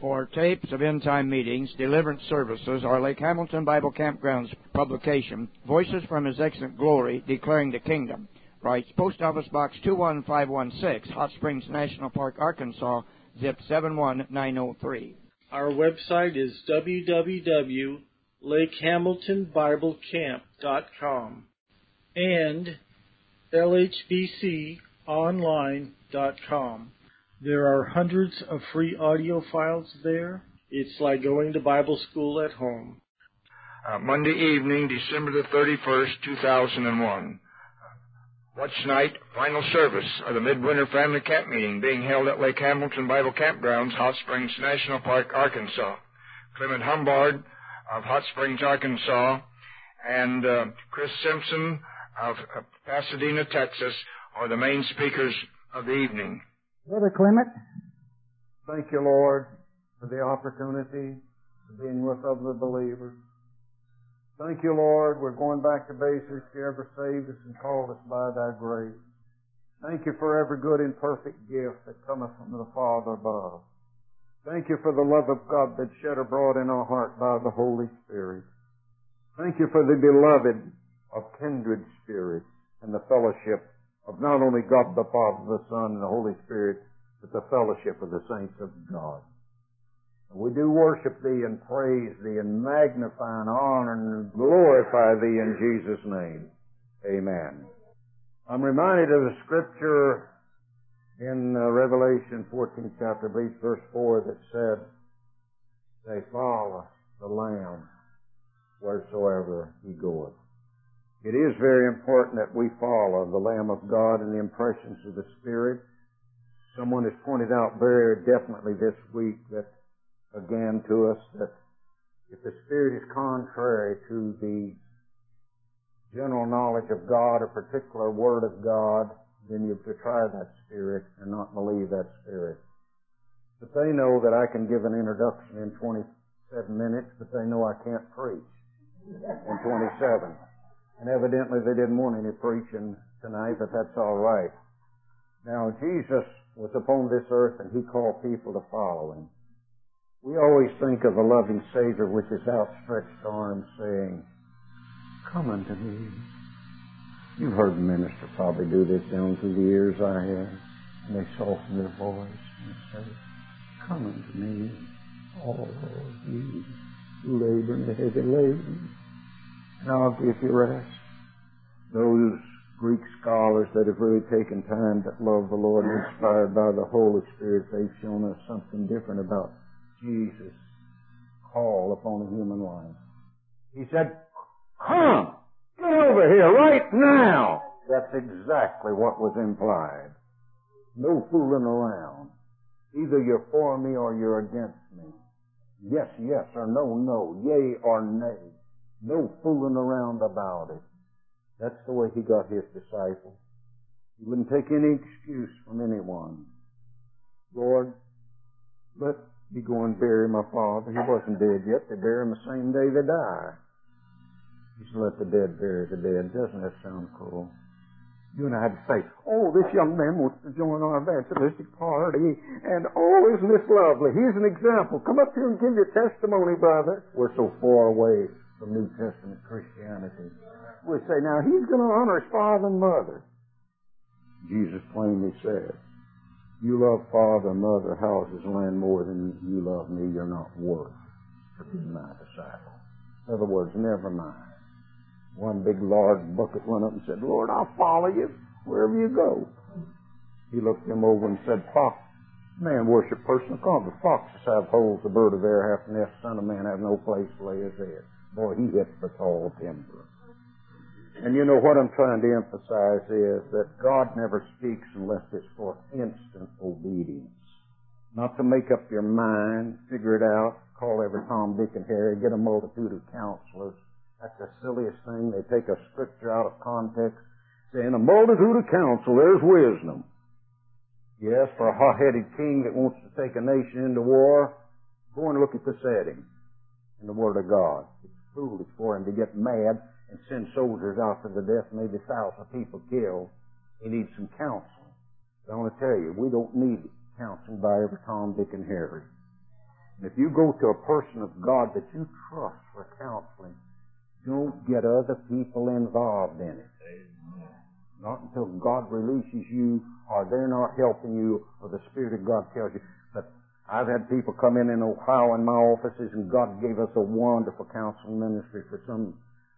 For tapes of end-time meetings, deliverance services, or Lake Hamilton Bible Campground's publication, Voices from His Excellent Glory, Declaring the Kingdom. Writes Post Office Box 21516, Hot Springs National Park, Arkansas, zip 71903. Our website is www.lakehamiltonbiblecamp.com and lhbconline.com. There are hundreds of free audio files there. It's like going to Bible school at home. Monday evening, December the 31st, 2001. Watch night, final service of the Midwinter Family Camp Meeting being held at Lake Hamilton Bible Campgrounds, Hot Springs National Park, Arkansas. Clement Humbard of Hot Springs, Arkansas, and Chris Simpson of Pasadena, Texas, are the main speakers of the evening. Brother Clement, thank you, Lord, for the opportunity of being with other believers. Thank you, Lord, we're going back to basics. You ever saved us and called us by thy grace. Thank you for every good and perfect gift that cometh from the Father above. Thank you for the love of God that's shed abroad in our heart by the Holy Spirit. Thank you for the beloved of kindred spirits and the fellowship of not only God the Father, the Son, and the Holy Spirit, but the fellowship of the saints of God. We do worship Thee and praise Thee and magnify and honor and glorify Thee in Jesus' name. Amen. I'm reminded of the scripture in Revelation 14th chapter, I believe, verse 4, that said, they follow the Lamb wheresoever He goeth. It is very important that we follow the Lamb of God and the impressions of the Spirit. Someone has pointed out very definitely this week that, again to us, that if the Spirit is contrary to the general knowledge of God, a particular Word of God, then you have to try that Spirit and not believe that Spirit. But they know that I can give an introduction in 27 minutes, but they know I can't preach in 27. And evidently they didn't want any preaching tonight, but that's all right. Now, Jesus was upon this earth and He called people to follow Him. We always think of a loving Savior with His outstretched arms saying, come unto me. You've heard the minister probably do this down through the years I have. And they soften their voice and say, come unto me, all ye who labor and heavy laden, and I'll give you rest. Those Greek scholars that have really taken time that love the Lord and inspired by the Holy Spirit, they've shown us something different about Jesus' call upon a human life. He said, come, get over here right now. That's exactly what was implied. No fooling around. Either you're for me or you're against me. Yes, yes, or no, no. Yea or nay. No fooling around about it. That's the way He got His disciples. He wouldn't take any excuse from anyone. Lord, let me go and bury my father. He wasn't dead yet. They bury him the same day they die. He said, let the dead bury the dead. Doesn't that sound cool? You and I had to say, oh, this young man wants to join our evangelistic party, and oh, isn't this lovely? Here's an example. Come up here and give your testimony, brother. We're so far away from New Testament Christianity. We say, now, he's going to honor his father and mother. Jesus plainly said, you love father, mother, houses, land more than you love me, you're not worth to be my disciple. In other words, never mind. One big large bucket went up and said, Lord, I'll follow you wherever you go. He looked him over and said, fox, man worship personal comfort. Foxes have holes, the bird of the air hath nests, son of man have no place to lay his head. Boy, he hits the tall timber. And you know what I'm trying to emphasize is that God never speaks unless it's for instant obedience. Not to make up your mind, figure it out, call every Tom, Dick, and Harry, get a multitude of counselors. That's the silliest thing. They take a scripture out of context, saying, a multitude of counsel, there's wisdom. Yes, for a hot-headed king that wants to take a nation into war, go and look at the setting in the Word of God. It's foolish for him to get mad and send soldiers out to the death, maybe 1,000 people killed. He needs some counsel. But I want to tell you, we don't need counseling by every Tom, Dick, and Harry. And if you go to a person of God that you trust for counseling, don't get other people involved in it. Not until God releases you, or they're not helping you, or the Spirit of God tells you. But I've had people come in Ohio in my offices, and God gave us a wonderful counseling ministry for some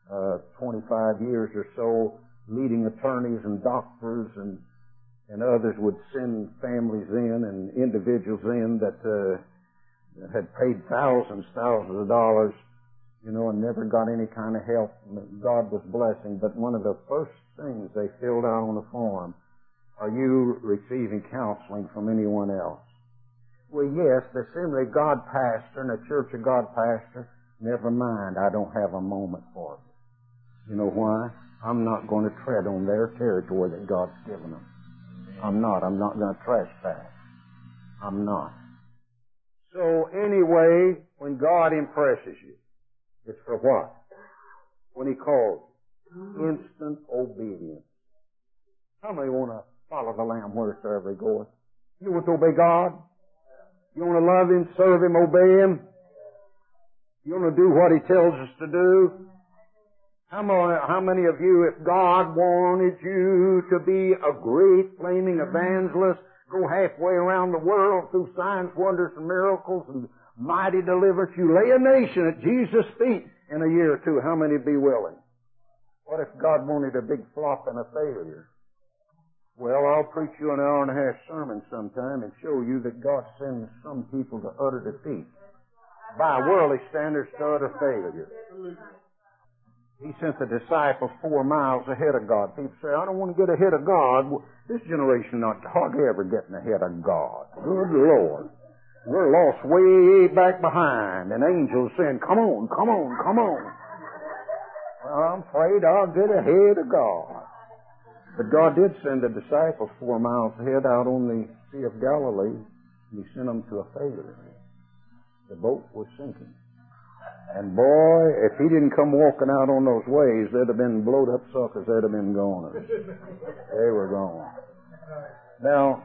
25 years or so. Leading attorneys and doctors and others would send families in and individuals in that had paid thousands of dollars, and never got any kind of help. God was blessing. But one of the first things they filled out on the form, are you receiving counseling from anyone else? Well, yes, the Assembly of God pastor and the Church of God pastor. Never mind, I don't have a moment for it. You know why? I'm not going to tread on their territory that God's given them. I'm not going to trespass. I'm not. So anyway, when God impresses you, it's for what? When He calls you. Instant obedience. How many want to follow the Lamb wheresoever He goeth? You want to obey God? You want to love Him, serve Him, obey Him? You want to do what He tells us to do? How many of you, if God wanted you to be a great flaming evangelist, go halfway around the world through signs, wonders, and miracles, and mighty deliverance, you lay a nation at Jesus' feet in a year or two, how many would be willing? What if God wanted a big flop and a failure? Well, I'll preach you an hour and a half sermon sometime and show you that God sends some people to utter defeat. By worldly standards, to utter failure. He sent the disciples 4 miles ahead of God. People say, I don't want to get ahead of God. This generation not hardly ever getting ahead of God. Good Lord. We're lost way back behind. And angels saying, come on, come on, come on. Well, I'm afraid I'll get ahead of God. But God did send the disciples 4 miles ahead out on the Sea of Galilee. And He sent them to a failure. The boat was sinking. And boy, if He didn't come walking out on those waves, they'd have been blowed up suckers. They'd have been gone. They were gone. Now,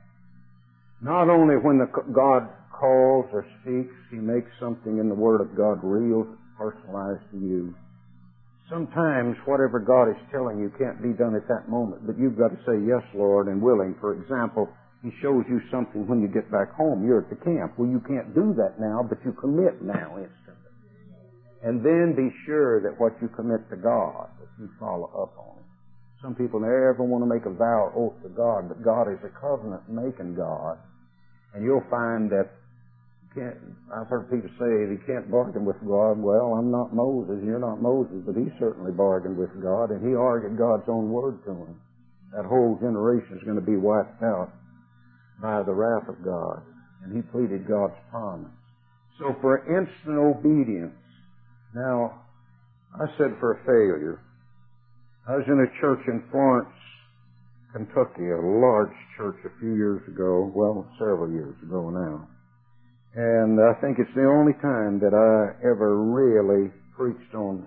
not only when God calls or speaks, He makes something in the Word of God real, personalized to you. Sometimes whatever God is telling you can't be done at that moment, but you've got to say, yes, Lord, and willing. For example, He shows you something when you get back home. You're at the camp. Well, you can't do that now, but you commit now instantly. And then be sure that what you commit to God, that you follow up on it. Some people never want to make a vow or oath to God, but God is a covenant-making God. And you'll find that I've heard people say you can't bargain with God. Well, I'm not Moses, you're not Moses, but he certainly bargained with God, and he argued God's own word to him. That whole generation is going to be wiped out by the wrath of God. And he pleaded God's promise. So for instant obedience. Now, I said for a failure. I was in a church in Florence, Kentucky, a large church a few years ago, well, several years ago now. And I think it's the only time that I ever really preached on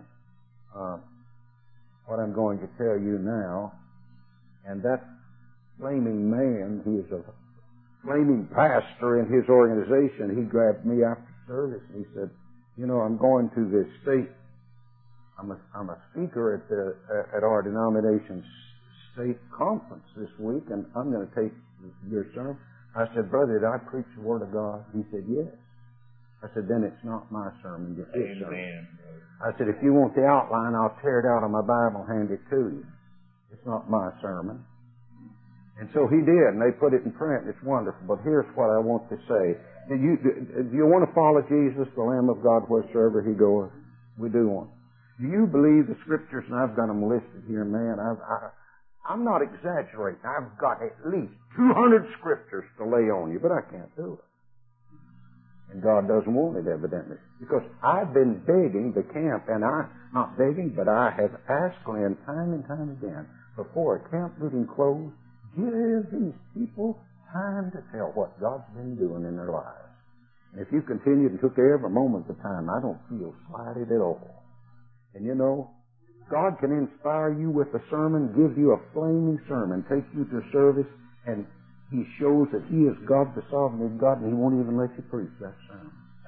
what I'm going to tell you now. And that flaming man, he is a flaming pastor in his organization, he grabbed me after service and he said, you know, I'm going to this state. I'm a speaker at our denomination's state conference this week, and I'm going to take your sermon. I said, brother, did I preach the Word of God? He said, yes. I said, then it's not my sermon, it's his sermon. I said, if you want the outline, I'll tear it out of my Bible and hand it to you. It's not my sermon. And so he did, and they put it in print. It's wonderful. But here's what I want to say. Do you want to follow Jesus, the Lamb of God, wheresoever He goeth? We do want. Do you believe the Scriptures? And I've got them listed here, man. I'm not exaggerating. I've got at least 200 Scriptures to lay on you, but I can't do it. And God doesn't want it, evidently. Because I've been begging the camp, and not begging, but I have asked Glenn time and time again, before a camp meeting closed, give these people time to tell what God's been doing in their lives. And if you continued and took every moment of the time, I don't feel slighted at all. And you know, God can inspire you with a sermon, give you a flaming sermon, take you to service, and He shows that He is God, the sovereign God, and He won't even let you preach that sermon.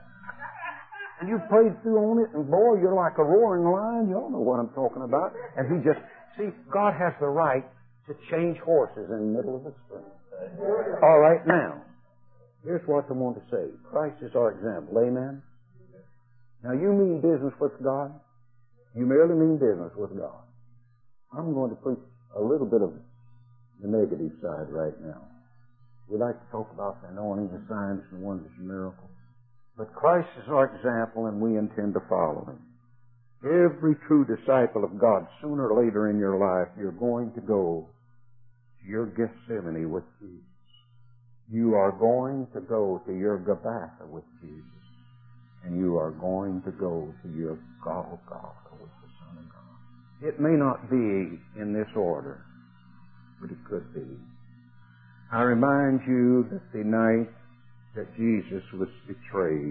And you prayed through on it, and boy, you're like a roaring lion. You all know what I'm talking about. And He just, see, God has the right to change horses in the middle of the spring. All right, now, here's what I want to say. Christ is our example. Amen? Now, you mean business with God? You merely mean business with God. I'm going to preach a little bit of the negative side right now. We like to talk about the anointing, the signs, and wonders and miracles. But Christ is our example, and we intend to follow Him. Every true disciple of God, sooner or later in your life, you're going to go to your Gethsemane with Jesus. You are going to go to your Gabbatha with Jesus. And you are going to go to your Golgotha with the Son of God. It may not be in this order, but it could be. I remind you that the night that Jesus was betrayed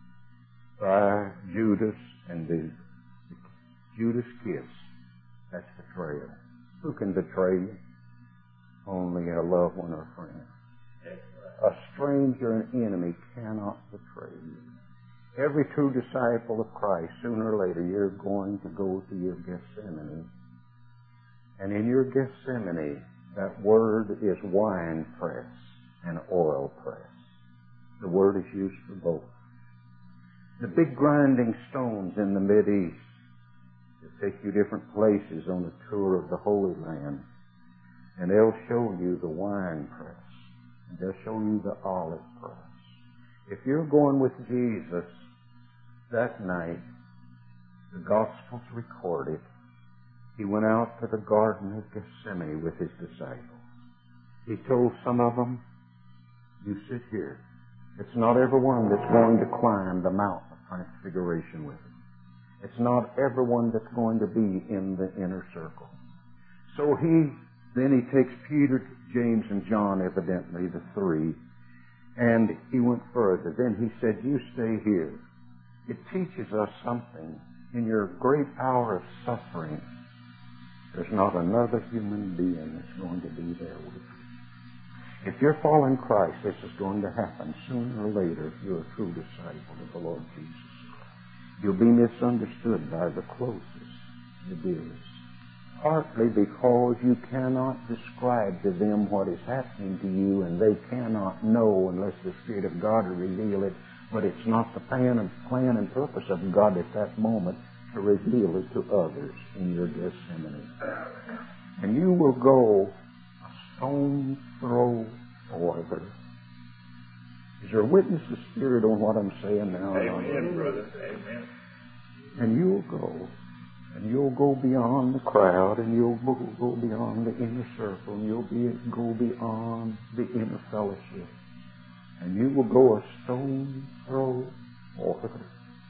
by Judas, and the Judas kiss, that's betrayal. Who can betray you? Only a loved one or a friend. A stranger, an enemy, cannot betray you. Every true disciple of Christ, sooner or later, you're going to go to your Gethsemane. And in your Gethsemane, that word is wine press and oil press. The word is used for both. The big grinding stones in the Mideast that take you different places on a tour of the Holy Land, and they'll show you the wine press, and they'll show you the olive press. If you're going with Jesus that night, the Gospels record it. He went out to the Garden of Gethsemane with His disciples. He told some of them, you sit here. It's not everyone that's going to climb the mountain of transfiguration with Him. It's not everyone that's going to be in the inner circle. So then he takes Peter, James, and John, evidently the three, and he went further. Then he said, you stay here. It teaches us something. In your great hour of suffering, there's not another human being that's going to be there with you. If you're following Christ, this is going to happen sooner or later if you're a true disciple of the Lord Jesus Christ. You'll be misunderstood by the closest, the dearest. Partly because you cannot describe to them what is happening to you, and they cannot know unless the Spirit of God will reveal it. But it's not the plan and purpose of God at that moment to reveal it to others in your Gethsemane. And you will go a stone's throw farther. Is there a witness of Spirit on what I'm saying now? Amen, brother. Amen. And you'll go. And you'll go beyond the crowd, and you'll go beyond the inner circle, and you'll go beyond the inner fellowship. And you will go a stone's throw farther.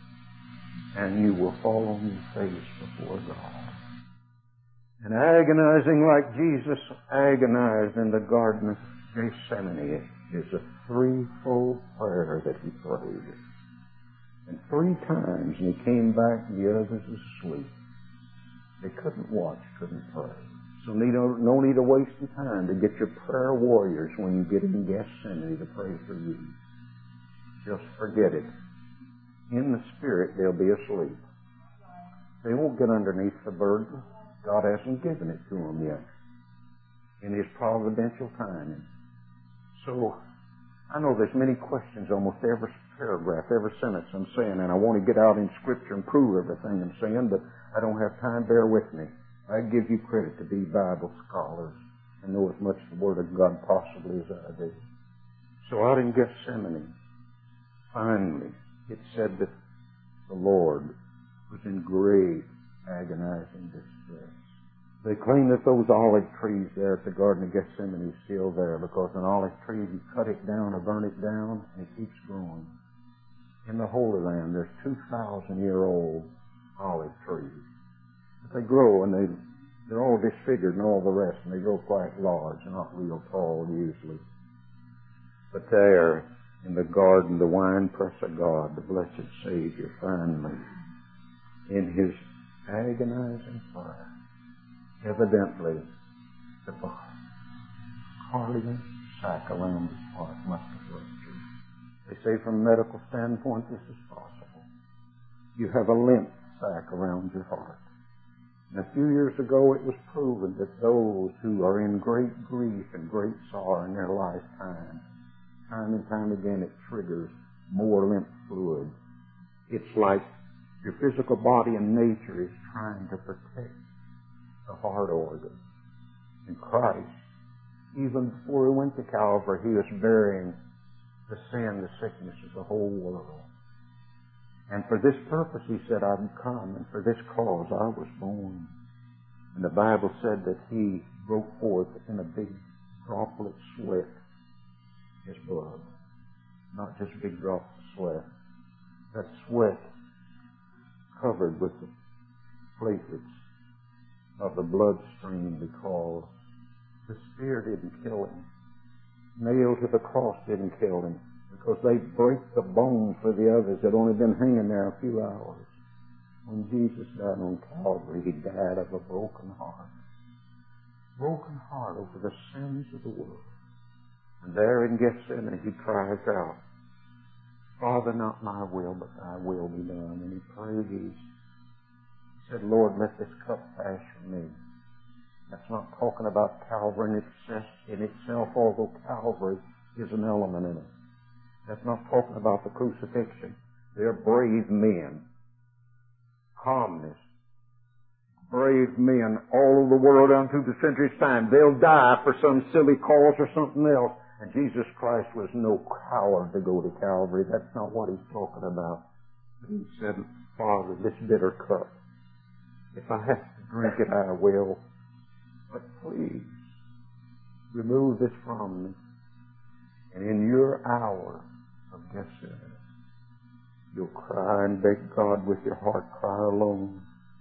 And you will fall on your face before God. And agonizing like Jesus agonized in the Garden of Gethsemane is a threefold prayer that He prayed. And 3 times, and He came back, and the others asleep. They couldn't watch, couldn't pray. So no need of wasting time to get your prayer warriors when you get in Gethsemane to pray for you. Just forget it. In the Spirit, they'll be asleep. They won't get underneath the burden. God hasn't given it to them yet in His providential timing. So, I know there's many questions almost every paragraph, every sentence I'm saying, and I want to get out in Scripture and prove everything I'm saying, but I don't have time. Bear with me. I give you credit to be Bible scholars and know as much of the Word of God possibly as I do. So out in Gethsemane, finally, it said that the Lord was in great agonizing distress. They claim that those olive trees there at the Garden of Gethsemane is still there, because an olive tree, you cut it down or burn it down, and it keeps growing. In the Holy Land, there's 2,000-year-old olive trees. But they grow, and they're all disfigured and all the rest, and they grow quite large, not real tall usually. But there, in the garden, the winepress of God, the blessed Savior, finally, in His agonizing prayer, evidently, the cardiac sac around His heart must have ruptured. They say from a medical standpoint this is possible. You have a lymph sac around your heart. And a few years ago it was proven that those who are in great grief and great sorrow in their lifetime, time and time again it triggers more lymph fluid. It's like your physical body and nature is trying to protect the heart organ. In Christ, even before he went to Calvary, he was bearing the sin, the sickness of the whole world. And for this purpose, he said, I've come, and for this cause I was born. And the Bible said that he broke forth in a big droplet sweat, his blood. Not just big drops of sweat. That sweat covered with the platelets of the bloodstream, because the spear didn't kill him. Nailed to the cross didn't kill him, because they break the bone for the others that only been hanging there a few hours. When Jesus died on Calvary, he died of a broken heart. Broken heart over the sins of the world. And there in Gethsemane he cries out, Father, not my will, but thy will be done. And he prayed, he said, Lord, let this cup pass from me. That's not talking about Calvary in itself, although Calvary is an element in it. That's not talking about the crucifixion. They're brave men. Calmness. Brave men all over the world down through the century's time. They'll die for some silly cause or something else. And Jesus Christ was no coward to go to Calvary. That's not what he's talking about. He said, Father, this bitter cup, if I have to drink it, I will. But please, remove this from me. And in your hour of Gethsemane, you'll cry and beg God with your heart cry alone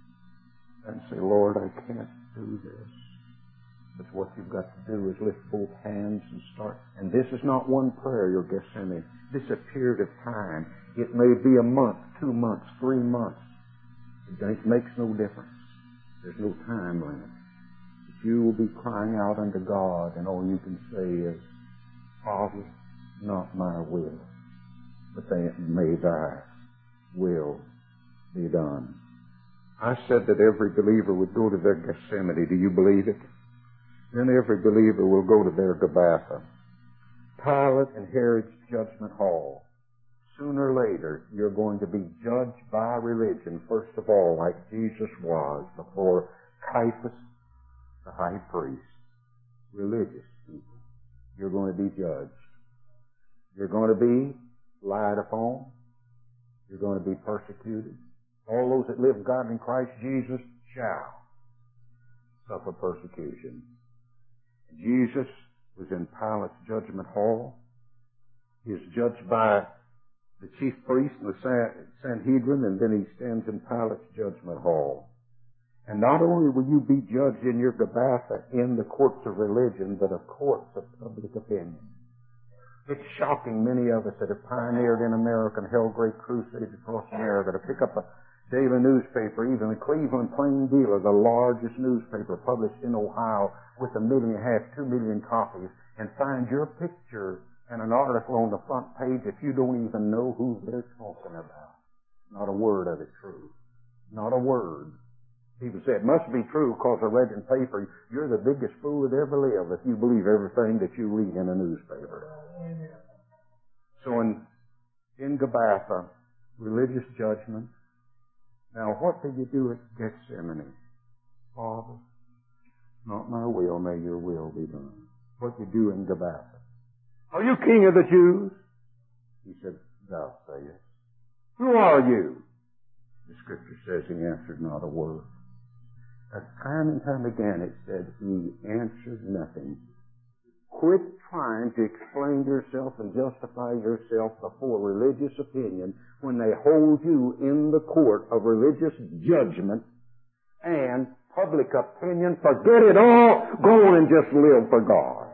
and say, Lord, I can't do this. But what you've got to do is lift both hands and start. And this is not one prayer, your Gethsemane. This is a period of time. It may be a month, 2 months, 3 months. It makes no difference. There's no time limit. But you will be crying out unto God, and all you can say is, Father, not my will, but may thy will be done. I said that every believer would go to their Gethsemane. Do you believe it? Then every believer will go to their Gabbatha. Pilate and Herod's judgment hall. Sooner or later, you're going to be judged by religion, first of all, like Jesus was before Caiaphas, the high priest. Religious people. You're going to be judged. You're going to be lied upon. You're going to be persecuted. All those that live God in Christ Jesus shall suffer persecution. Jesus was in Pilate's judgment hall. He is judged by the chief priest and the Sanhedrin, and then he stands in Pilate's judgment hall. And not only will you be judged in your Gabbatha in the courts of religion, but of courts of public opinion. It's shocking, many of us that have pioneered in America and held great crusades across America, to pick up a daily newspaper, even the Cleveland Plain Dealer, the largest newspaper published in Ohio with 1.5 million, 2 million copies, and find your picture and an article on the front page if you don't even know who they're talking about. Not a word of it true. Not a word. People say, it must be true because I read in the paper. You're the biggest fool that ever lived if you believe everything that you read in a newspaper. So in Gabbatha, religious judgment. Now, what did you do at Gethsemane? Father, not my will, may your will be done. What did you do in Gabbatha? Are you king of the Jews? He said, thou sayest. Who are you? The scripture says he answered not a word. Time and time again it said he answered nothing. Quit trying to explain yourself and justify yourself before religious opinion when they hold you in the court of religious judgment and public opinion. Forget it all. Go on and just live for God.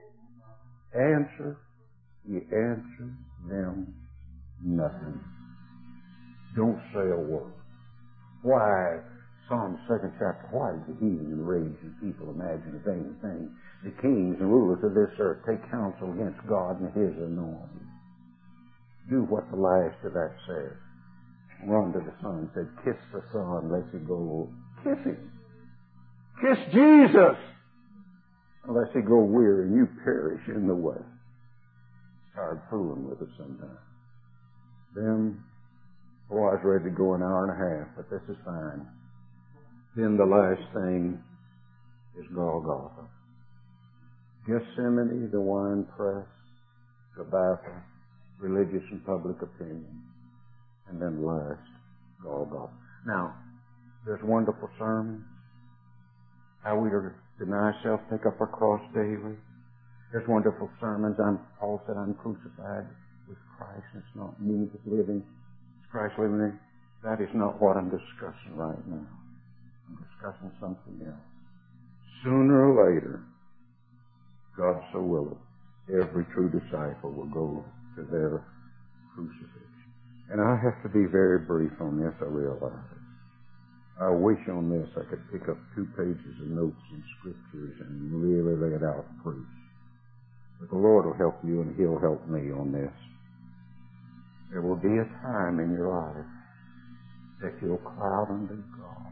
Answer. He answered them nothing. Don't say a word. Why? Psalm 2nd chapter, why does the heathen enrage and people imagine vain things? The kings and rulers of this earth take counsel against God and His anointed. Do what the last of that says. run to the Son, said, kiss the Son, lest he go. Kiss him. Kiss Jesus, unless he go weary and you perish in the way. Tired fooling with it sometimes. Then, I was ready to go an hour and a half, but this is fine. Then the last thing is Golgotha. Gethsemane, the wine press, Gabbatha, religious and public opinion, and then last, Golgotha. Now, there's wonderful sermons. How we are to deny ourselves, take up our cross daily. There's wonderful sermons. Paul said, I'm crucified with Christ, and it's not me that's living. It's Christ living in me. That is not what I'm discussing right now. I'm discussing something else. Sooner or later, God so will it, every true disciple will go to their crucifixion. And I have to be very brief on this, I realize. I wish on this I could pick up 2 pages of notes in Scriptures and really lay it out and preach. But the Lord will help you and He'll help me on this. There will be a time in your life that you'll cry out unto God.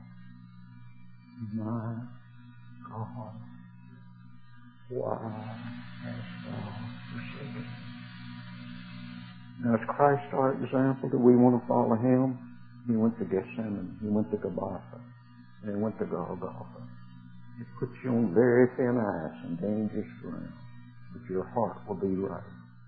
My God, why hast thou forsaken me? Now, is Christ our example? Do we want to follow Him? He went to Gethsemane. He went to Gabbatha. And He went to Golgotha. It puts you on very thin ice and dangerous ground. But your heart will be right.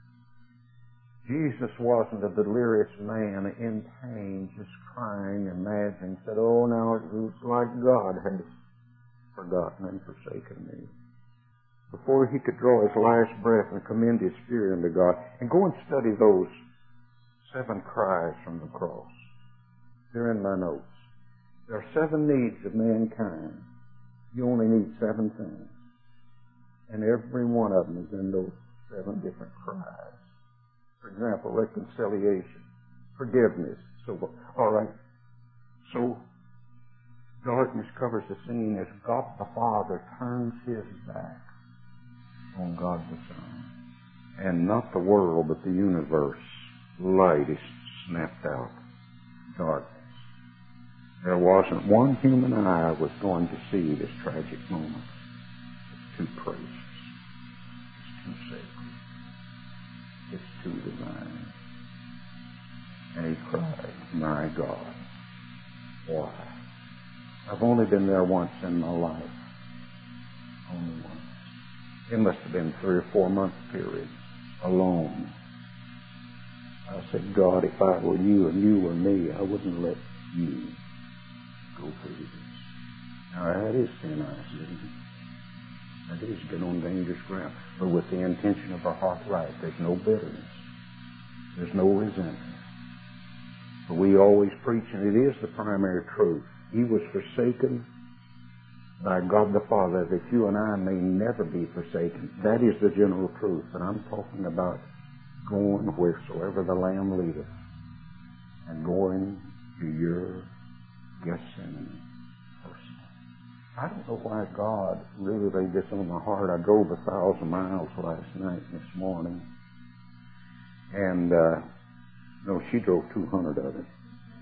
Jesus wasn't a delirious man in pain, just crying and imagining. Said, oh, now it looks like God had forgotten and forsaken me. Before he could draw his last breath and commend his spirit unto God, and go and study those 7 cries from the cross. They're in my notes. There are 7 needs of mankind. You only need 7 things. And every one of them is in those 7 different cries. For example, reconciliation, forgiveness. So, all right. So, darkness covers the scene as God the Father turns His back on God the Son. And not the world, but the universe. Light is snapped out. Darkness. There wasn't one human eye was going to see this tragic moment. It's too precious. It's too sacred. It's too divine. And he cried, my God, why? I've only been there once in my life. Only once. It must have been 3 or 4 month period. Alone. I said, God, if I were you and you were me, I wouldn't let you go through this. Now that is thin ice, isn't it? That is get on dangerous ground. But with the intention of our heart right, there's no bitterness. There's no resentment. But we always preach, and it is the primary truth. He was forsaken by God the Father, that you and I may never be forsaken. That is the general truth. And I'm talking about going wheresoever the Lamb leadeth, and going to your Gethsemane personally. I don't know why God really laid this on my heart. I drove 1,000 miles last night and this morning. And, no, she drove 200 of it.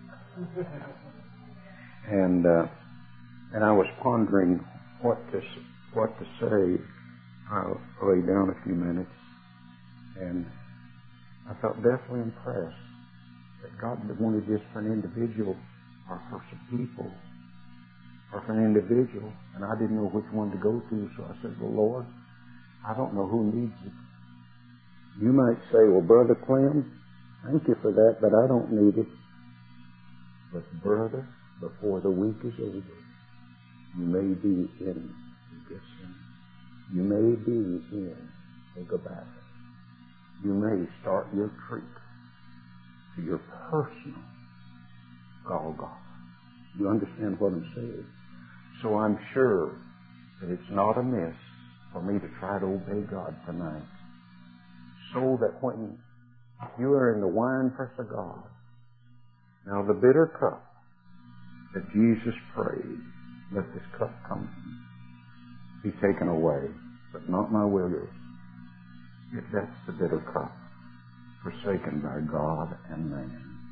And I was pondering what to say. I'll lay down a few minutes. And I felt definitely impressed that God wanted this for an individual or for some people or for an individual. And I didn't know which one to go to, so I said, well, Lord, I don't know who needs it. You might say, well, Brother Clem, thank you for that, but I don't need it. But brother, before the week is over, you may be in Gethsemane. You may be in Gabbatha. You may start your trip to your personal Golgotha. You understand what I'm saying? So I'm sure that it's not amiss for me to try to obey God tonight, so that when you are in the winepress of God, now the bitter cup that Jesus prayed, let this cup come, be taken away, but not my will, yours. If that's the bitter cup, forsaken by God and man.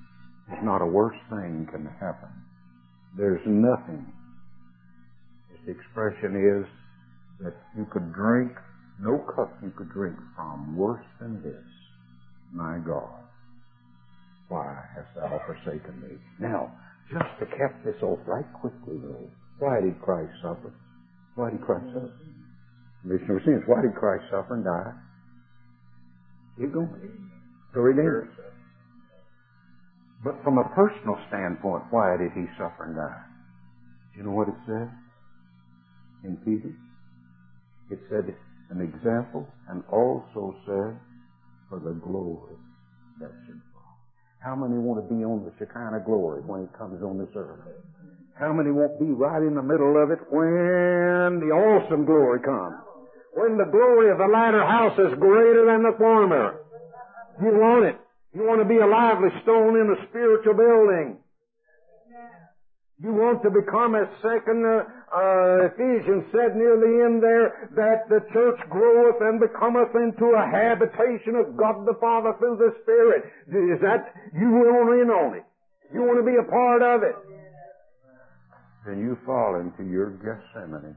There's not a worse thing can happen. There's nothing, as the expression is, that you could drink, no cup you could drink from worse than this. My God, why hast thou forsaken me? Now, just to cap this off right quickly, though, why did Christ suffer? Why did Christ suffer? Remission of sins. Why did Christ suffer and die? Keep going. To redeem us. But from a personal standpoint, why did he suffer and die? You know what it said in Peter? It said an example, and also said for the glory that should follow. How many want to be on the Shekinah glory when it comes on this earth? How many won't be right in the middle of it when the awesome glory comes? When the glory of the latter house is greater than the former. You want it. You want to be a lively stone in a spiritual building. You want to become, as second Ephesians said near the end there, that the church groweth and becometh into a habitation of God the Father through the Spirit. Is that, you want in on it. You want to be a part of it. Then you fall into your Gethsemane.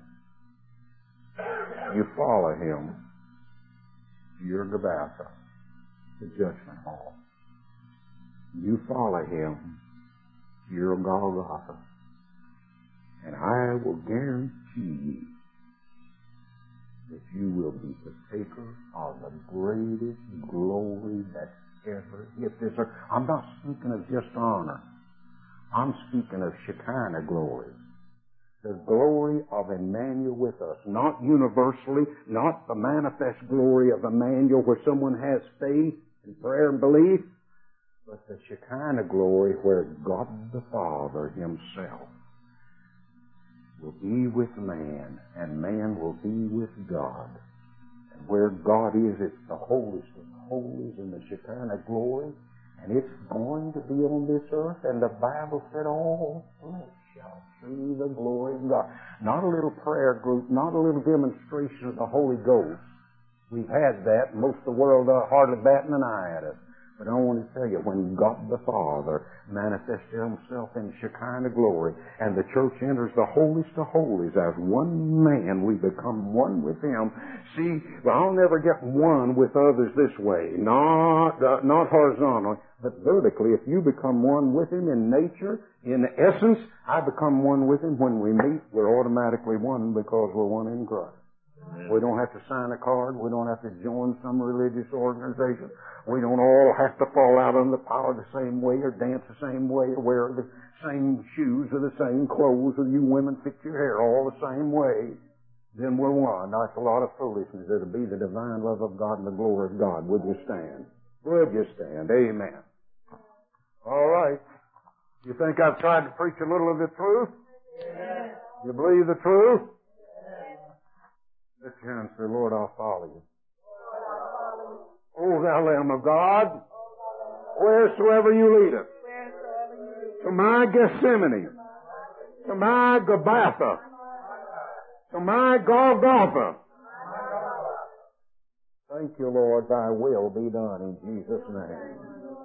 You follow him to your Gabbatha, the judgment hall. You follow him to your Golgotha. And I will guarantee you that you will be partaker of the greatest glory that ever hit this earth. I'm not speaking of just honor. I'm speaking of Shekinah glory. The glory of Emmanuel with us. Not universally, not the manifest glory of Emmanuel where someone has faith and prayer and belief, but the Shekinah glory where God the Father himself will be with man, and man will be with God. And where God is, it's the holiest of holies in the Shekinah glory, and it's going to be on this earth, and the Bible said, all flesh shall see the glory of God. Not a little prayer group, not a little demonstration of the Holy Ghost. We've had that, most of the world hardly batting an eye at us. But I want to tell you, when God the Father manifested himself in Shekinah glory, and the church enters the holiest of holies as one man, we become one with him. See, well, I'll never get one with others this way, not horizontally, but vertically. If you become one with him in nature, in essence, I become one with him. When we meet, we're automatically one because we're one in Christ. We don't have to sign a card. We don't have to join some religious organization. We don't all have to fall out under the power the same way or dance the same way or wear the same shoes or the same clothes or you women fix your hair all the same way. Then we're one. That's a lot of foolishness. It'll be the divine love of God and the glory of God. Would you stand? Would you stand? Amen. All right. You think I've tried to preach a little of the truth? Yes. You believe the truth? Lift your hands and say, Lord, I'll follow you. O thou Lamb of God, wheresoever you lead us, to my Gethsemane, to my Gabbatha, to my Golgotha. Thank you, Lord, thy will be done in Jesus' name.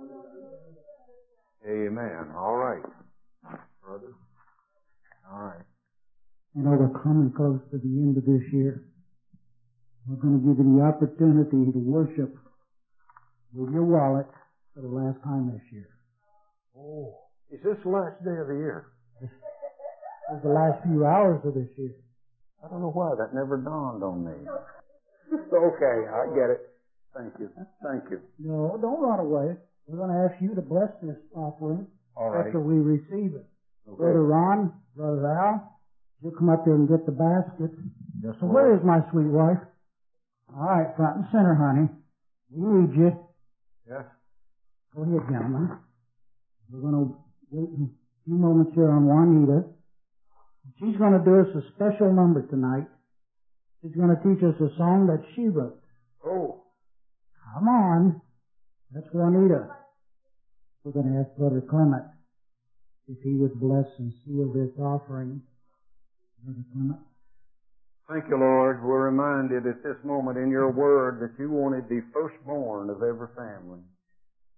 Amen. All right. Brother. All right. You know, we're coming close to the end of this year. We're going to give you the opportunity to worship with your wallet for the last time this year. Oh, is this the last day of the year? This is the last few hours of this year. I don't know why that never dawned on me. Okay, I get it. Thank you. Thank you. No, don't run away. We're going to ask you to bless this offering after we receive it. Okay. Brother Ron, Brother Al, you come up here and get the basket. Yes, so where is my sweet wife? All right, front and center, honey. We need you. Yes. Go ahead, gentlemen. We're going to wait a few moments here on Juanita. She's going to do us a special number tonight. She's going to teach us a song that she wrote. Oh. Come on. That's Juanita. We're going to ask Brother Clement if he would bless and seal this offering. Brother Clement. Thank you, Lord. We're reminded at this moment in your word that you wanted the firstborn of every family.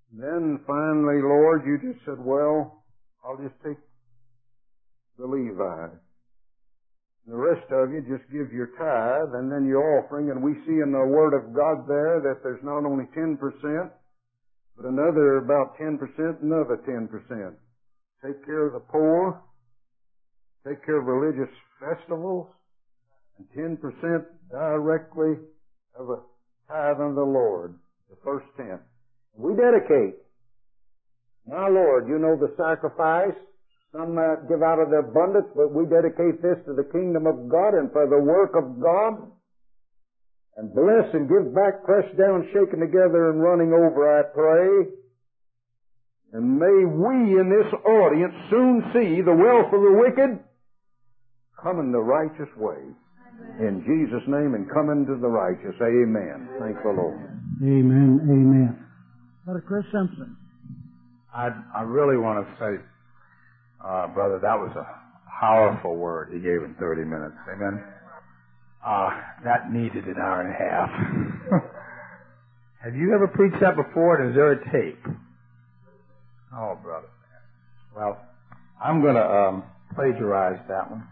Then finally, Lord, you just said, well, I'll just take the Levi. The rest of you just give your tithe and then your offering. And we see in the Word of God there that there's not only 10%, but another about 10%, another 10%. Take care of the poor, take care of religious festivals, and 10% directly of a tithe unto the Lord, the first 10. We dedicate. Now, Lord, you know the sacrifice. Some give out of their abundance, but we dedicate this to the kingdom of God and for the work of God. And bless and give back, pressed down, shaken together, and running over, I pray. And may we in this audience soon see the wealth of the wicked come in the righteous way. In Jesus' name, and come into the righteous. Amen. Thank the Lord. Amen. Amen. Brother Chris Simpson. I really want to say, brother, that was a powerful word he gave in 30 minutes. Amen. That needed an hour and a half. Have you ever preached that before, and is there a tape? Oh, brother. Well, I'm going to plagiarize that one.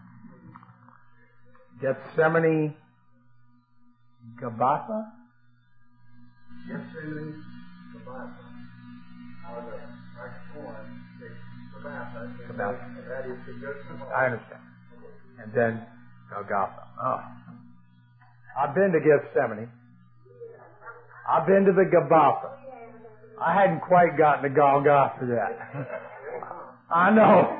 Gethsemane Gabbatha? Gethsemane Gabbatha. I understand. And then Golgotha. Oh. I've been to Gethsemane. I've been to the Gabbatha. I hadn't quite gotten to Golgotha yet. I know.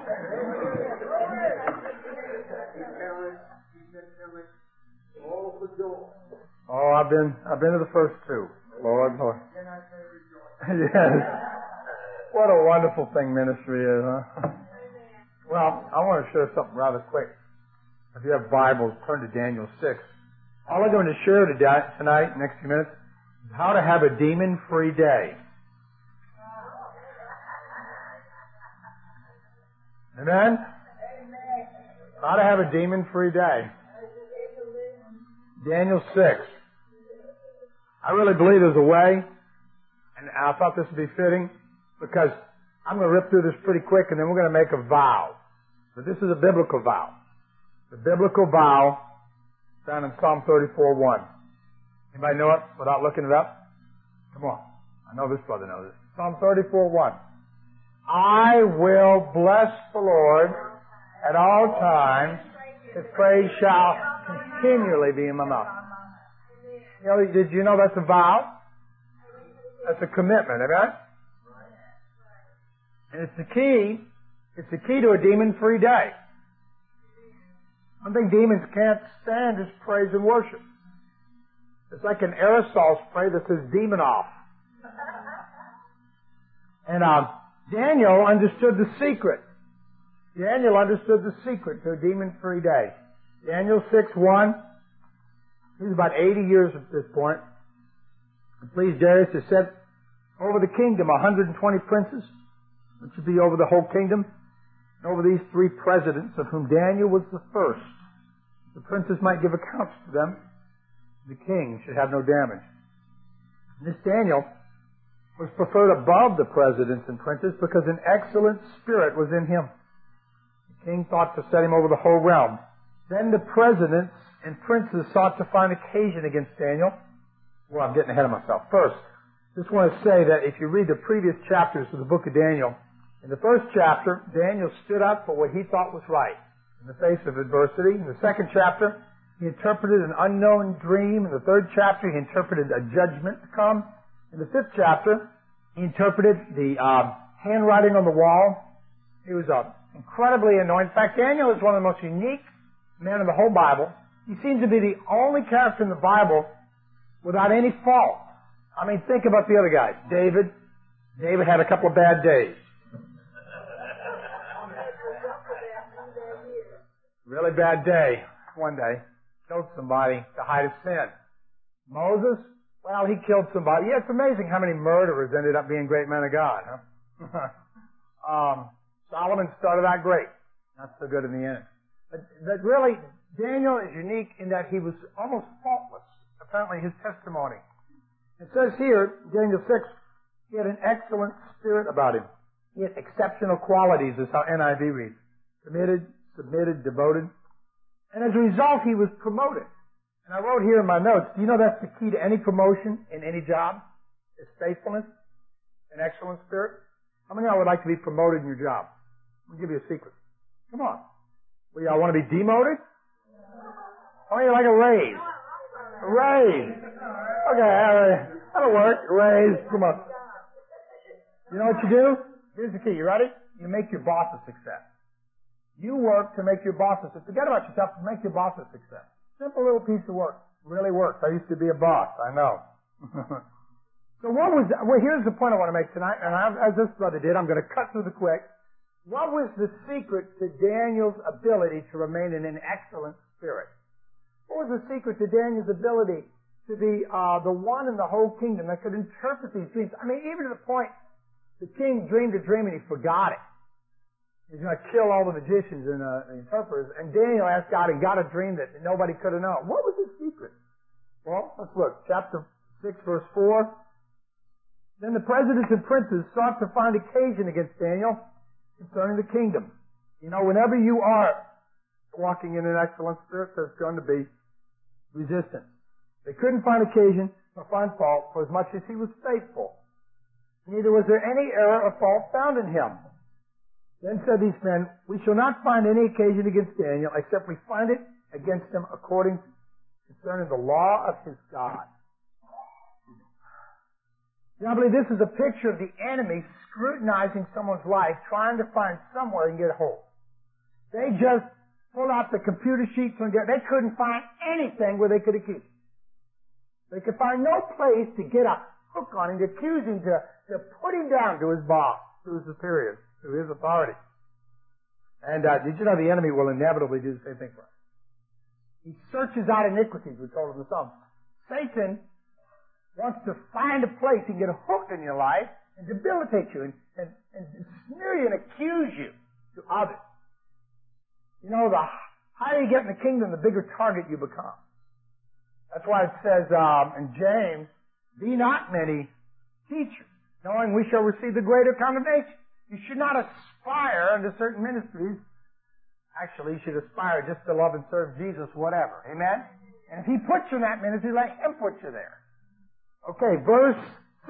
Oh, I've been to the first two. Lord. Yes. What a wonderful thing ministry is, huh? Well, I want to share something rather quick. If you have Bibles, turn to Daniel 6. All I'm going to share tonight, next few minutes, is how to have a demon-free day. Amen? How to have a demon-free day. Daniel 6. I really believe there's a way, and I thought this would be fitting, because I'm going to rip through this pretty quick, and then we're going to make a vow. But this is a biblical vow. The biblical vow found in Psalm 34:1. Anybody know it without looking it up? Come on. I know this brother knows it. Psalm 34:1. I will bless the Lord at all times. His praise shall continually be in my mouth. You know, did you know that's a vow? That's a commitment, amen? And it's the key to a demon-free day. One thing demons can't stand is praise and worship. It's like an aerosol spray that says demon off. And Daniel understood the secret. Daniel understood the secret to a demon-free day. Daniel 6:1. He was about 80 years at this point. And please, Darius has set over the kingdom 120 princes, which would be over the whole kingdom, and over these 3 presidents, of whom Daniel was the first. The princes might give accounts to them. The king should have no damage. And this Daniel was preferred above the presidents and princes because an excellent spirit was in him. The king thought to set him over the whole realm. Then the presidents and princes sought to find occasion against Daniel. Well, I'm getting ahead of myself. First, just want to say that if you read the previous chapters of the book of Daniel, in the first chapter, Daniel stood up for what he thought was right in the face of adversity. In the second chapter, he interpreted an unknown dream. In the third chapter, he interpreted a judgment to come. In the fifth chapter, he interpreted the handwriting on the wall. He was incredibly anointed. In fact, Daniel is one of the most unique men in the whole Bible. He seems to be the only character in the Bible without any fault. I mean, think about the other guys. David. David had a couple of bad days. Really bad day. One day, killed somebody to hide his sin. Moses, well, he killed somebody. Yeah, it's amazing how many murderers ended up being great men of God. Huh? Solomon started out great. Not so good in the end. But really, Daniel is unique in that he was almost faultless. Apparently, his testimony. It says here, Daniel 6, He had an excellent spirit about him. He had exceptional qualities, is how NIV reads. Committed, submitted, devoted. And as a result, he was promoted. And I wrote here in my notes, do you know that's the key to any promotion in any job? Is faithfulness, an excellent spirit. How many of y'all would like to be promoted in your job? I'll give you a secret. Come on. Well, y'all want to be demoted? How many of you like a raise? A raise. Okay, that'll work. A raise. Come on. You know what you do? Here's the key. You ready? You make your boss a success. You work to make your boss a success. Forget about yourself. Make your boss a success. Simple little piece of work. Really works. I used to be a boss. I know. So here's the point I want to make tonight, and as this brother did, I'm going to cut through the quick. What was the secret to Daniel's ability to remain in an excellent spirit? What was the secret to Daniel's ability to be the one in the whole kingdom that could interpret these dreams? I mean, even to the point the king dreamed a dream and he forgot it. He's going to kill all the magicians and the interpreters. And Daniel asked God and got a dream that nobody could have known. What was his secret? Well, let's look. Chapter 6, verse 4. Then the presidents and princes sought to find occasion against Daniel concerning the kingdom. You know, whenever you are walking in an excellent spirit, there's going to be resistance. They couldn't find occasion or find fault for as much as he was faithful. Neither was there any error or fault found in him. Then said these men, we shall not find any occasion against Daniel, except we find it against him according concerning the law of his God. Now, I believe this is a picture of the enemy scrutinizing someone's life, trying to find somewhere and get a hold. They just pulled out the computer sheets and they couldn't find anything where they could accuse him. They could find no place to get a hook on him, to accuse him, to put him down to his boss, to his superiors, to his authority. And did you know the enemy will inevitably do the same thing for us? He searches out iniquities, we're told in the Psalms. Satan wants to find a place and get a hook in your life and debilitate you and smear you and accuse you to others. You know, the higher you get in the kingdom, the bigger target you become. That's why it says in James, be not many teachers, knowing we shall receive the greater condemnation. You should not aspire unto certain ministries. Actually, you should aspire just to love and serve Jesus, whatever. Amen? And if he puts you in that ministry, let him put you there. Okay, verse 6.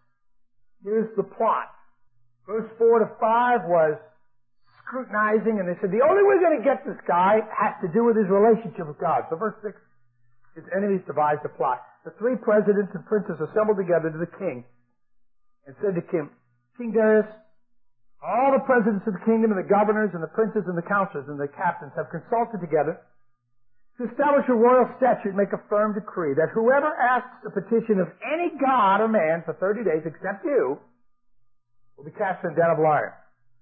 Here's the plot. Verse 4 to 5 was scrutinizing, and they said, the only way we're going to get this guy has to do with his relationship with God. So verse 6, his enemies devised a plot. The three presidents and princes assembled together to the king and said to King Darius, all the presidents of the kingdom and the governors and the princes and the counselors and the captains have consulted together to establish a royal statute and make a firm decree that whoever asks a petition of any god or man for 30 days except you will be cast in a den of lions.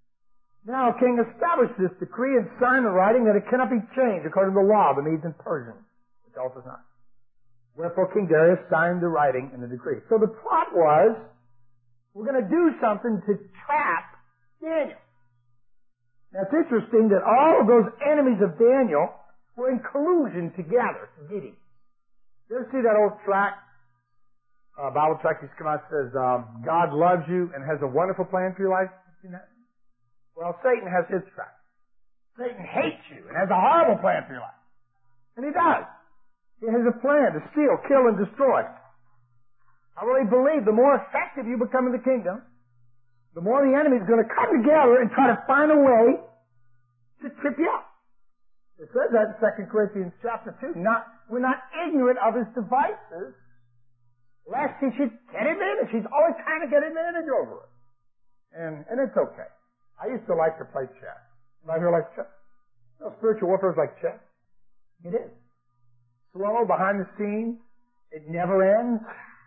Now, king, establish this decree and sign the writing that it cannot be changed according to the law of the Medes and Persians, which alters not. Wherefore King Darius signed the writing and the decree. So the plot was, we're going to do something to trap Daniel. Now, it's interesting that all of those enemies of Daniel were in collusion together to get him. You ever see that old tract, Bible tract that's come out that says, God loves you and has a wonderful plan for your life? You seen that? Well, Satan has his tract. Satan hates you and has a horrible plan for your life. And he does. He has a plan to steal, kill, and destroy. I really believe the more effective you become in the kingdom, the more the enemy is going to come together and try to find a way to trip you up. It says that in 2 Corinthians chapter 2. We're not ignorant of his devices, lest he should get advantage. He's always trying to get advantage over it. And it's okay. I used to like to play chess. Anybody here like chess? You know, spiritual warfare is like chess. It is. Slow, behind the scenes. It never ends.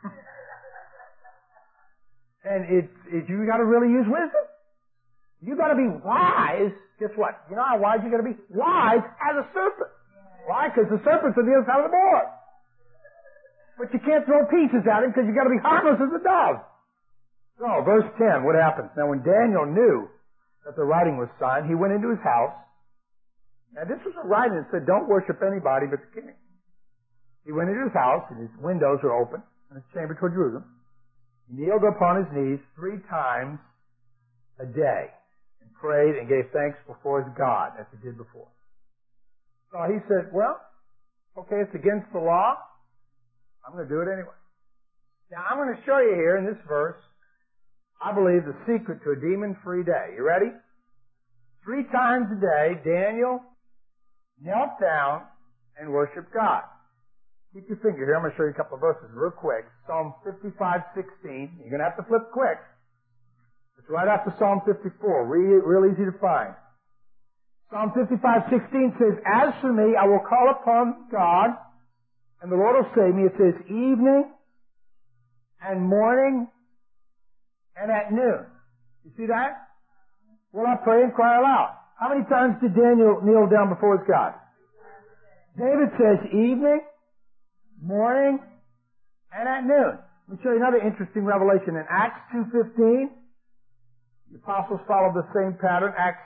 And you got to really use wisdom. You got to be wise. Guess what? You know how wise you got to be? Wise as a serpent. Why? Because the serpent's on the other side of the board. But you can't throw pieces at him because you got to be harmless as a dove. So, verse 10, what happens? Now, when Daniel knew that the writing was signed, he went into his house. Now, this was a writing that said, don't worship anybody but the king. He went into his house, and his windows were open, and his chamber toward Jerusalem. He kneeled upon his knees 3 times a day and prayed and gave thanks before his God as he did before. So he said, well, okay, it's against the law. I'm going to do it anyway. Now, I'm going to show you here in this verse, I believe, the secret to a demon-free day. You ready? 3 times a day, Daniel knelt down and worshiped God. Keep your finger here. I'm going to show you a couple of verses real quick. Psalm 55:16. You're going to have to flip quick. It's right after Psalm 54. Real easy to find. Psalm 55:16 says, as for me, I will call upon God, and the Lord will save me. It says, evening and morning and at noon. You see that? Will I pray and cry aloud? How many times did Daniel kneel down before his God? David says evening, morning, and at noon. Let me show you another interesting revelation. In Acts 2:15, the apostles followed the same pattern. Acts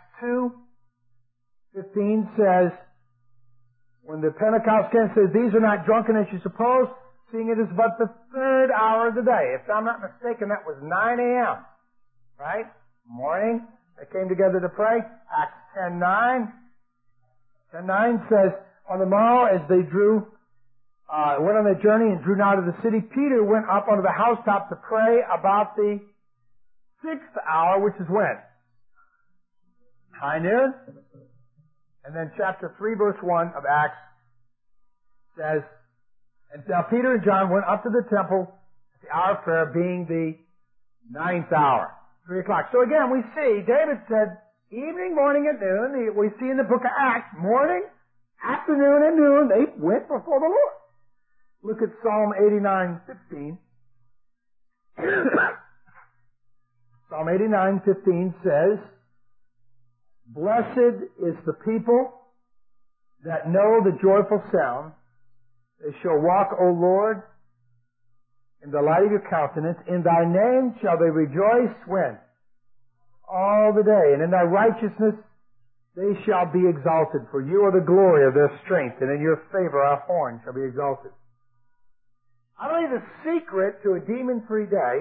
2:15 says, when the Pentecost came, it says, these are not drunken as you suppose, seeing it is but the 3rd hour of the day. If I'm not mistaken, that was 9 a.m. Right? Morning. They came together to pray. Acts 10:9. 10:9 says, on the morrow, as they went on their journey and drew nigh to the city, Peter went up onto the housetop to pray about the 6th hour, which is when? High noon. And then chapter 3, verse 1 of Acts says, and now Peter and John went up to the temple at the hour of prayer, being the 9th hour. 3 o'clock. So again, we see, David said, evening, morning, and noon. We see in the book of Acts, morning, afternoon, and noon, they went before the Lord. Look at Psalm 89:15. Psalm 89:15 says, blessed is the people that know the joyful sound. They shall walk, O Lord, in the light of your countenance. In thy name shall they rejoice when? All the day. And in thy righteousness they shall be exalted. For you are the glory of their strength, and in your favor our horn shall be exalted. I believe the secret to a demon-free day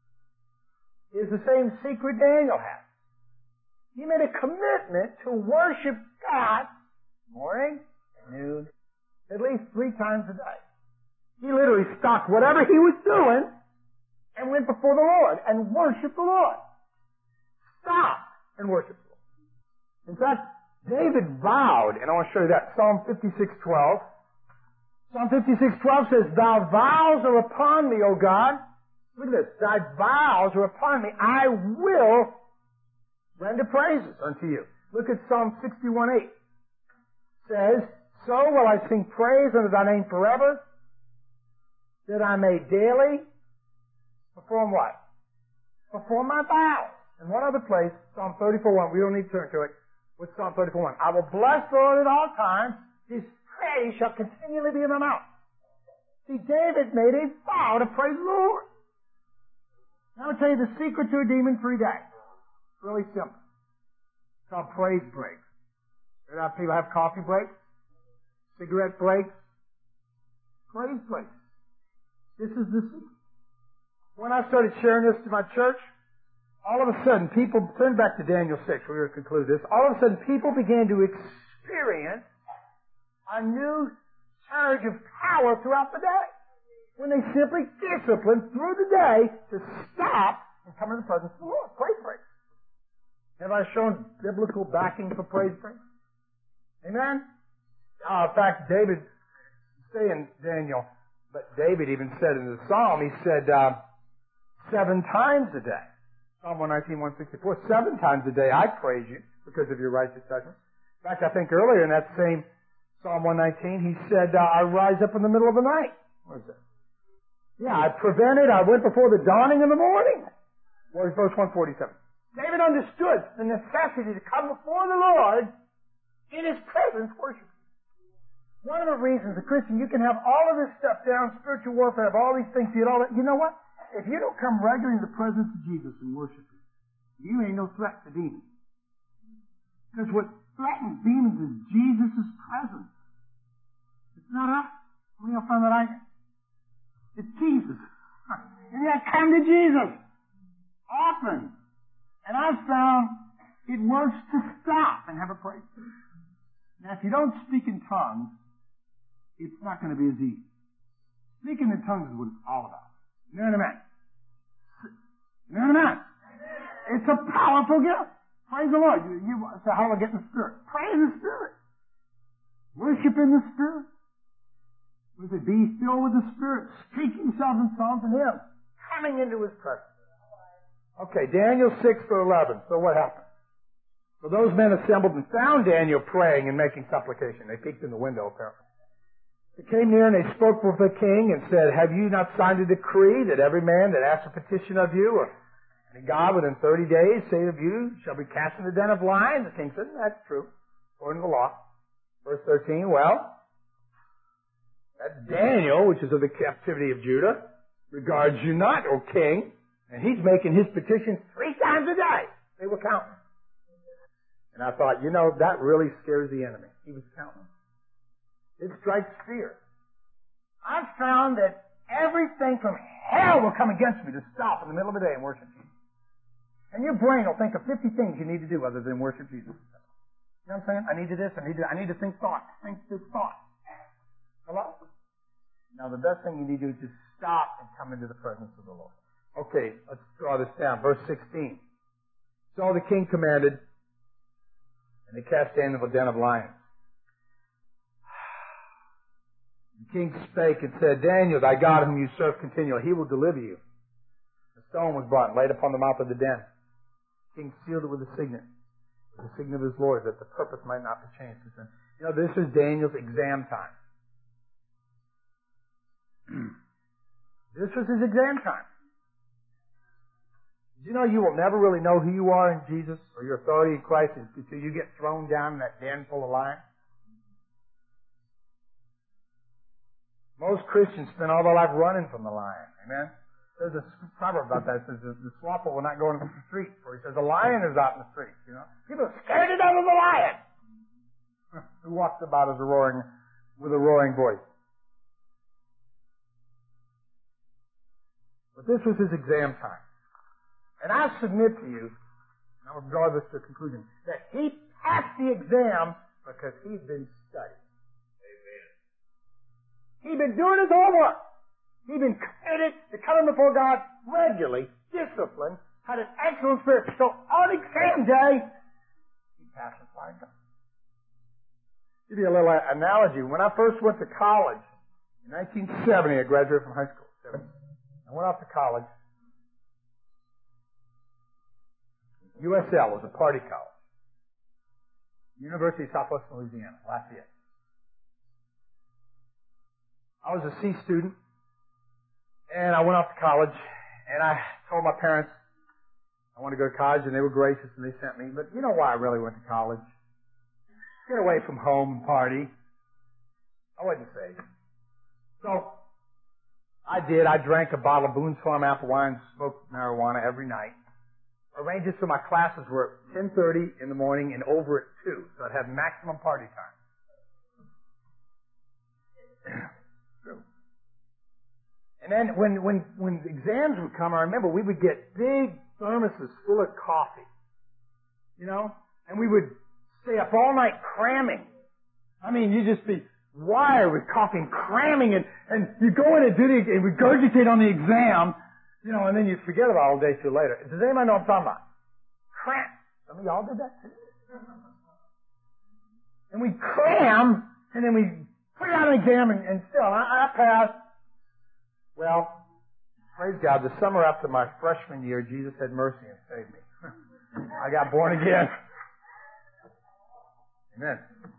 is the same secret Daniel had. He made a commitment to worship God morning, noon, at least 3 times a day. He literally stopped whatever he was doing and went before the Lord and worshiped the Lord. Stopped and worshiped the Lord. In fact, David vowed, and I want to show you that, Psalm 56:12. Psalm 56:12 says, thy vows are upon me, O God. Look at this. Thy vows are upon me. I will render praises unto you. Look at Psalm 61:8. Says, so will I sing praise unto thy name forever, that I may daily perform what? Perform my vows. And one other place, Psalm 34:1. We don't need to turn to it. What's Psalm 34:1? I will bless the Lord at all times. His praise shall continually be in my mouth. See, David made a vow to praise the Lord. Now I'll tell you the secret to a demon-free day. It's really simple. It's called praise breaks. You know how people have coffee breaks? Cigarette breaks? Praise breaks. This is the secret. When I started sharing this to my church, all of a sudden people, turn back to Daniel 6, we're going to conclude this, all of a sudden people began to experience a new surge of power throughout the day. When they simply disciplined through the day to stop and come in the presence of the Lord. Praise breaks. Have I shown biblical backing for praise breaks? Amen? In fact, David, saying Daniel, but David even said in the Psalm, he said 7 times a day. Psalm 119, 164, 7 times a day I praise you because of your righteous judgment. In fact, I think earlier in that same Psalm 119, he said, I rise up in the middle of the night. What is that? Yeah, I went before the dawning of the morning. What is verse 147? David understood the necessity to come before the Lord in His presence, worship. One of the reasons, a Christian, you can have all of this stuff down, spiritual warfare, have all these things, you know what? If you don't come regularly in the presence of Jesus and worship Him, you ain't no threat to demons. Because what threatens demons is Jesus' presence. It's not us. How many of you find that I? It's Jesus. And yet come to Jesus. Often. And I've found it works to stop and have a praise. Now, if you don't speak in tongues, it's not going to be as easy. Speaking in tongues is what it's all about. You know what I mean? You know what I mean? It's a powerful gift. Praise the Lord. So how do I get in the Spirit? Pray in the Spirit. Worship in the Spirit. What is it? Be filled with the Spirit. Speaking songs and songs and hymns. Coming into His presence. Okay, Daniel 6:11. So what happened? So those men assembled and found Daniel praying and making supplication. They peeked in the window, apparently. They came near and they spoke with the king and said, have you not signed a decree that every man that asks a petition of you, or any God within 30 days, say of you, shall be cast in the den of lions? The king said, that's true, according to the law. Verse 13, well, that Daniel, which is of the captivity of Judah, regards you not, O king, and he's making his petition 3 times a day. They were counting. And I thought, that really scares the enemy. He was counting. It strikes fear. I've found that everything from hell will come against me to stop in the middle of the day and worship Jesus. And your brain will think of 50 things you need to do other than worship Jesus. You know what I'm saying? I need to do this, I need to think thought. Think this thought. Hello? Now the best thing you need to do is just stop and come into the presence of the Lord. Okay, let's draw this down. Verse 16. So the king commanded, and they cast Daniel into the den of lions. The king spake and said, Daniel, thy God whom you serve continually, he will deliver you. The stone was brought and laid upon the mouth of the den. The king sealed it with a signet, the signet of his Lord, that the purpose might not be changed. This is Daniel's exam time. This was his exam time. Did you know you will never really know who you are in Jesus or your authority in Christ until you get thrown down in that den full of lions? Most Christians spend all their life running from the lion. Amen? There's a proverb about that. It says the swamper will not go into the street. Or he says the lion is out in the street. People are scared to death of the lion. Who walks about with a roaring voice. But this was his exam time. And I submit to you, and I'm going to draw this to a conclusion, that he passed the exam because he'd been studying. He'd been doing his homework. He'd been committed to coming before God regularly, disciplined, had an excellent spirit. So on exam day, he passed the flying colors. Give you a little analogy. When I first went to college in 1970, I graduated from high school. I went off to college. USL was a party college. University of Southwestern Louisiana, Lafayette. I was a C student, and I went off to college, and I told my parents I wanted to go to college, and they were gracious, and they sent me. But you know why I really went to college? Get away from home and party. I wasn't saved. So, I did. I drank a bottle of Boone's Farm apple wine and smoked marijuana every night. Arranged it so my classes were at 10:30 in the morning and over at 2, so I'd have maximum party time. And then when exams would come, I remember we would get big thermoses full of coffee, and we would stay up all night cramming. I mean, you'd just be wired with coffee and cramming, and you go in and regurgitate on the exam, and then you'd forget about it all day till later. Does anybody know what I'm talking about? Cram. Some of y'all did that too. And we cram, and then we put out an exam, and still, I passed. Well, praise God, the summer after my freshman year, Jesus had mercy and saved me. I got born again. Amen.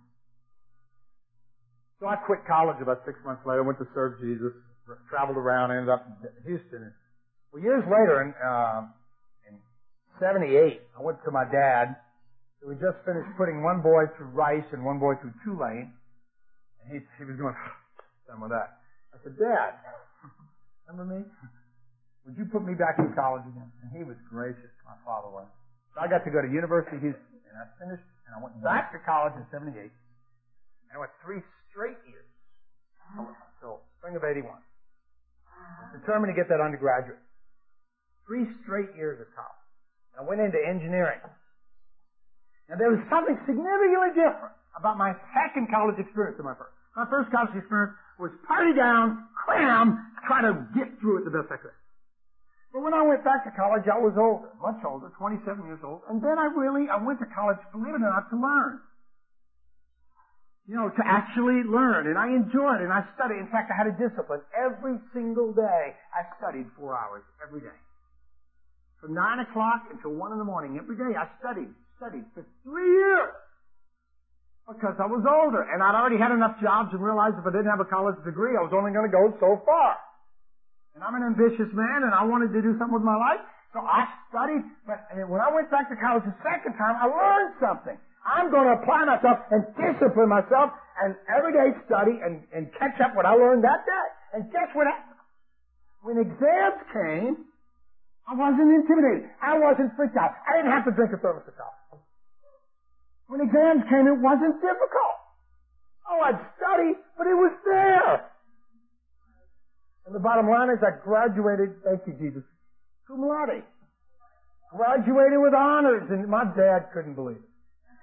So I quit college about 6 months later, went to serve Jesus, traveled around, ended up in Houston. Well, years later, in 78, I went to my dad. We just finished putting one boy through Rice and one boy through Tulane. And he was going, done with that. I said, Dad, remember me? Would you put me back in college again? And he was gracious, my father was. So I got to go to University of Houston, and I finished, and I went back to college in 78. And I went 3 straight years until spring of 81. Determined to get that undergraduate. 3 straight years of college. I went into engineering. Now there was something significantly different about my second college experience than my first. My first college experience was party down, cram, try to get through it the best I could. But when I went back to college, I was older, much older, 27 years old, and then I went to college, believe it or not, to learn. You know, to actually learn, and I enjoyed it, and I studied. In fact, I had a discipline. Every single day, I studied 4 hours, every day. From 9 o'clock until 1 in the morning, every day I studied for 3 years. Because I was older, and I'd already had enough jobs and realized if I didn't have a college degree, I was only going to go so far. And I'm an ambitious man, and I wanted to do something with my life, so I studied. But when I went back to college the second time, I learned something. I'm going to apply myself and discipline myself, and every day study and catch up what I learned that day. And guess what happened? When exams came, I wasn't intimidated. I wasn't freaked out. I didn't have to drink a thermos of coffee. When exams came, it wasn't difficult. Oh, I'd study, but it was there. And the bottom line is I graduated, thank you, Jesus, cum laude. Graduated with honors, and my dad couldn't believe it.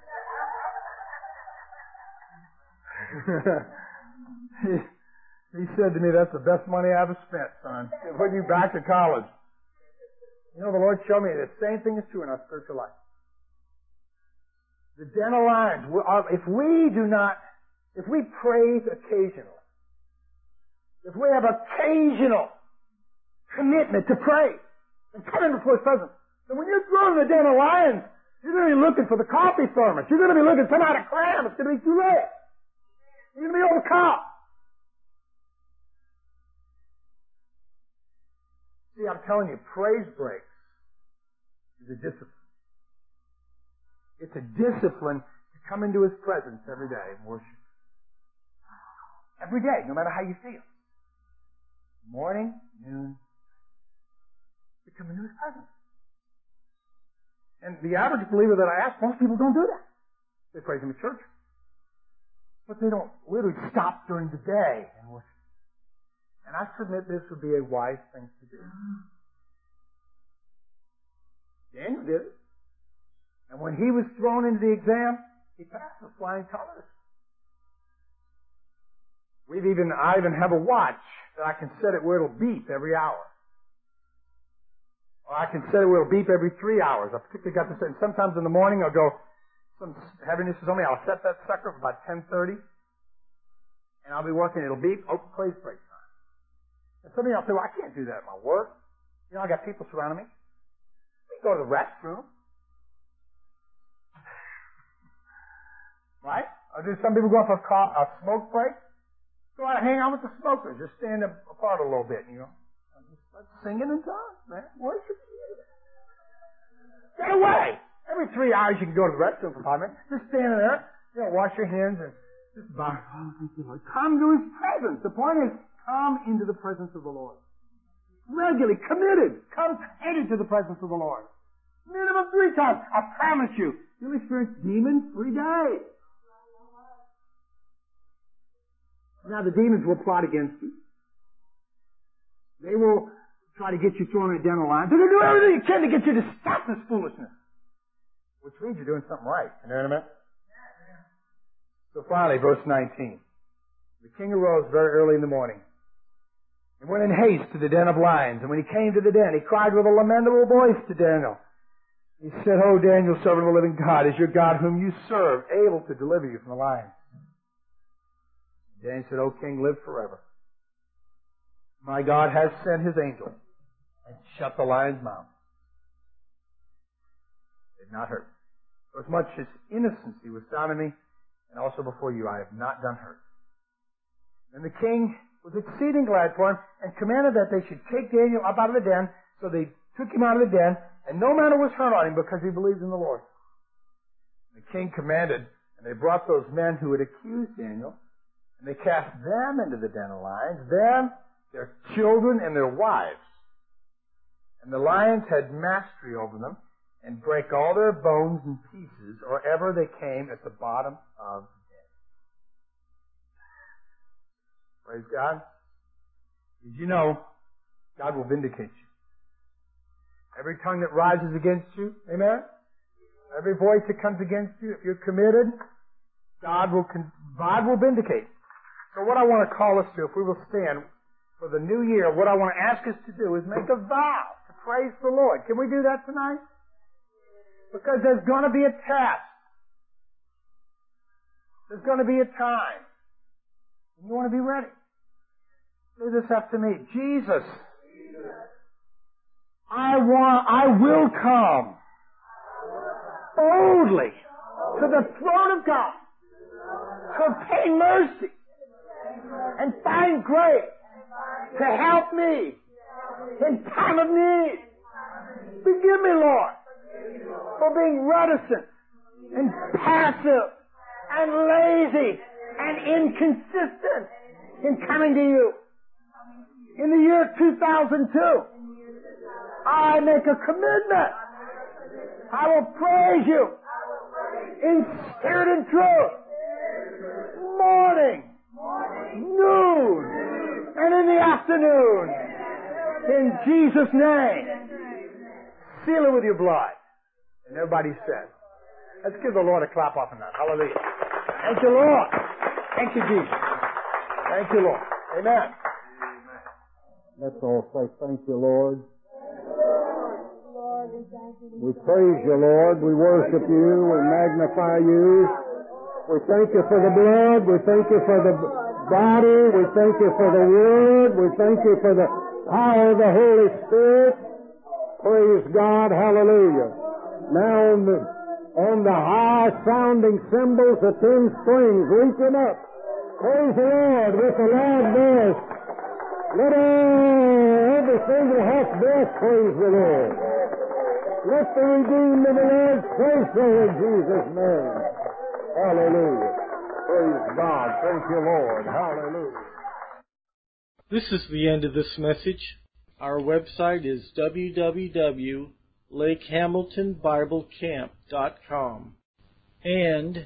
he said to me, that's the best money I ever spent, son. Putting you back to college. You know, the Lord showed me the same thing is true in our spiritual life. The dental lines, if we praise occasionally, if we have occasional commitment to pray and come in before His presence, then when you're thrown the dental lines, you're going to be looking for the coffee thermos. You're going to be looking for some out of cram. It's going to be too late. You're going to be overcome. See, I'm telling you, praise breaks is a discipline. It's a discipline to come into His presence every day and worship. Every day, no matter how you feel. Morning, noon, to come into His presence. And the average believer that I ask, most people don't do that. They praise Him at church. But they don't literally stop during the day and worship. And I submit this would be a wise thing to do. Daniel did it. And when he was thrown into the exam, he passed with flying colors. I even have a watch that I can set it where it'll beep every hour. Or I can set it where it'll beep every 3 hours. I particularly got this, and sometimes in the morning I'll go, some heaviness is on me, I'll set that sucker for about 10:30, and I'll be working, it'll beep, oh, praise break time. And some of y'all say, well, I can't do that at my work. You know, I got people surrounding me. We go to the restroom. Right? Or do some people go off a smoke break? Go out and hang out with the smokers. Just stand apart a little bit, you know. Just start singing in tongues, man. Worship. Get away! Every 3 hours you can go to the restroom for 5 minutes. Just stand there, you know, wash your hands and just bow. Oh, thank you, Lord. Come to His presence. The point is, come into the presence of the Lord. Regularly, committed. Come committed to the presence of the Lord. Minimum 3 times. I promise you, you'll experience demon-free days. Now the demons will plot against you. They will try to get you thrown in a dental line. They're going to do everything they can to get you to stop this foolishness. Which means you're doing something right. You know what I mean? So finally, verse 19. The king arose very early in the morning and went in haste to the den of lions. And when he came to the den, he cried with a lamentable voice to Daniel. He said, O Daniel, servant of the living God, is your God whom you serve able to deliver you from the lions? Daniel said, O king, live forever. My God has sent His angel and shut the lion's mouth. Did not hurt. For as much as innocency was found in me, and also before you, I have not done hurt. And the king was exceeding glad for him, and commanded that they should take Daniel up out of the den. So they took him out of the den, and no matter was hurt on him because he believed in the Lord. The king commanded, and they brought those men who had accused Daniel, and they cast them into the den of lions, them, their children, and their wives. And the lions had mastery over them, and break all their bones in pieces, or ever they came at the bottom of the den. Praise God. Did you know God will vindicate you. Every tongue that rises against you, amen? Every voice that comes against you, if you're committed, God will vindicate. So what I want to call us to, if we will stand for the new year, what I want to ask us to do is make a vow to praise the Lord. Can we do that tonight? Because there's going to be a test. There's going to be a time. And you want to be ready. Say this after me. Jesus, I will come boldly to the throne of God to obtain mercy and find grace to help me in time of need. Forgive me, Lord, for being reticent and passive and lazy and inconsistent in coming to you. In the year 2002, I make a commitment. I will praise you in spirit and truth, morning, noon, and in the afternoon. In Jesus' name. Seal it with your blood. And everybody said, let's give the Lord a clap off on that. Hallelujah. Thank you, Lord. Thank you, Jesus. Thank you, Lord. Amen. Let's all say thank you, Lord. We praise you, Lord. We worship you. We magnify you. We thank you for the blood. We thank you for the body. We thank you for the word. We thank you for the power of the Holy Spirit. Praise God. Hallelujah. Now on the high sounding cymbals, the 10 strings reaching up. Praise the Lord with a loud voice. Let everything that hath breath praise the Lord. Let the redeemed of the Lord say so in Jesus' name. Hallelujah. Praise God. Thank you, Lord. Hallelujah. This is the end of this message. Our website is www.lakehamiltonbiblecamp.com and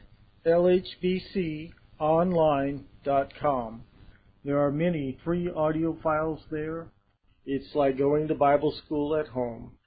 lhbconline.com. There are many free audio files there. It's like going to Bible school at home.